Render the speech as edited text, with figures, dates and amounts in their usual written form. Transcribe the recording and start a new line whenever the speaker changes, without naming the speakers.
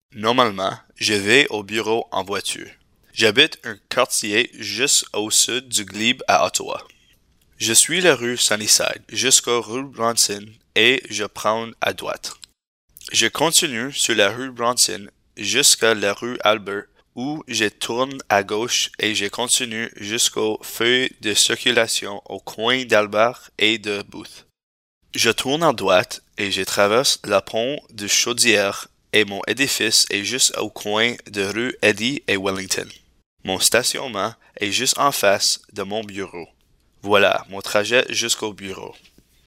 Normalement, je vais au bureau en voiture. J'habite un quartier juste au sud du Glebe à Ottawa. Je suis la rue Sunnyside jusqu'aux rue Bronson et je prends à droite. Je continue sur la rue Bronson jusqu'à la rue Albert où je tourne à gauche et je continue jusqu'au feu de circulation au coin d'Albert et de Booth. Je tourne à droite et je traverse le pont de Chaudière et mon édifice est juste au coin de rue Eddy et Wellington. Mon stationnement est juste en face de mon bureau. Voilà mon trajet jusqu'au bureau.